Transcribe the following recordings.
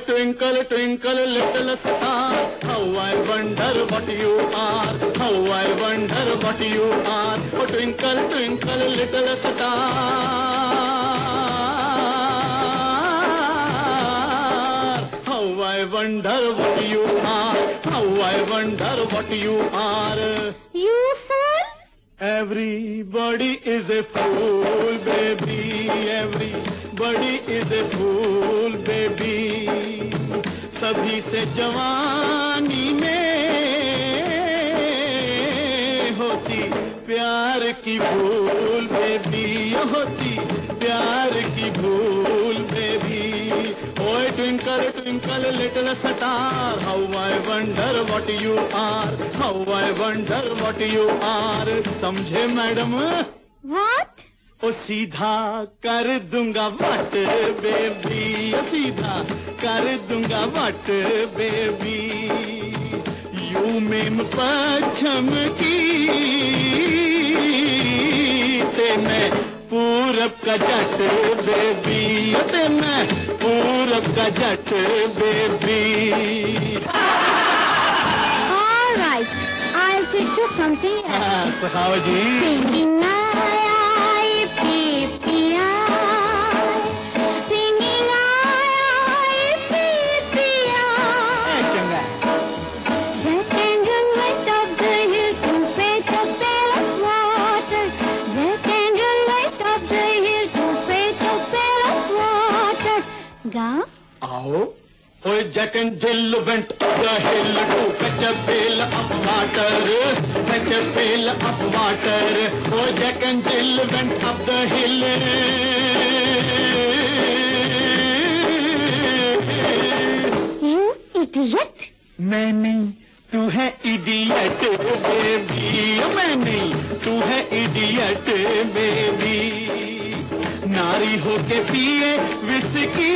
twinkle, twinkle, little star, how I wonder what you are. How I wonder what you are. Oh, twinkle, twinkle, little star, how I wonder what you are. How I wonder what you are. You fool! Everybody is a fool, baby. Everybody is a fool, baby. सभी से जवानी में होती प्यार की भूल, baby होती प्यार की भूल, बेबी. ओए twinkle, twinkle, little star, how I wonder what you are. How I wonder what you are. समझे मैडम? What? ओ सीधा कर दूंगा वट बेबी, ओ सीधा कर दूंगा वट बेबी. यू मेम पश्चिम की ते मैं पूरब का जट बेबी, ते मैं पूरब का Jat baby. All right, I'll teach you something else. सिखाओ जी. Singing I, P-P-I. Singing I, P-P-I. चंगा. Jack and Jill went up the hill to fetch a pail of water. Jack and Jill went up the hill to fetch a pail of water. Ga? आओ. Oh, Jack and Jill went up the hill to fetch a pail of water. Fetch a pail of water. Oh, Jack and Jill went up the hill. You idiot! मैं नहीं, तू है idiot baby. मैं नहीं, तू है idiot baby. नारी होके पिए विस्की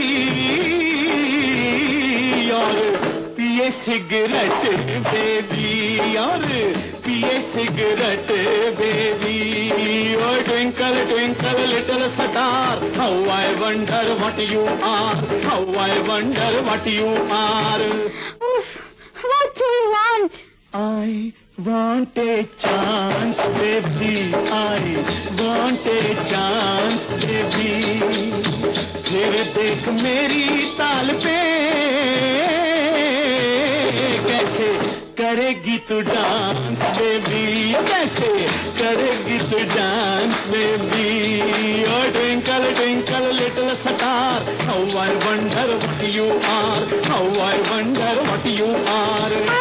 और पिए सिगरेट बेबी, और पिए सिगरेट बेबी. ओ twinkle twinkle little star, how I wonder what you are. How I wonder what you are. What do you want? I want a chance, baby. I want a chance, baby. फिर देख मेरी ताल पे कैसे करेगी तू dance, baby. कैसे करेगी तू dance, baby. Oh, twinkle, twinkle, little star, how I wonder what you are. How I wonder what you are.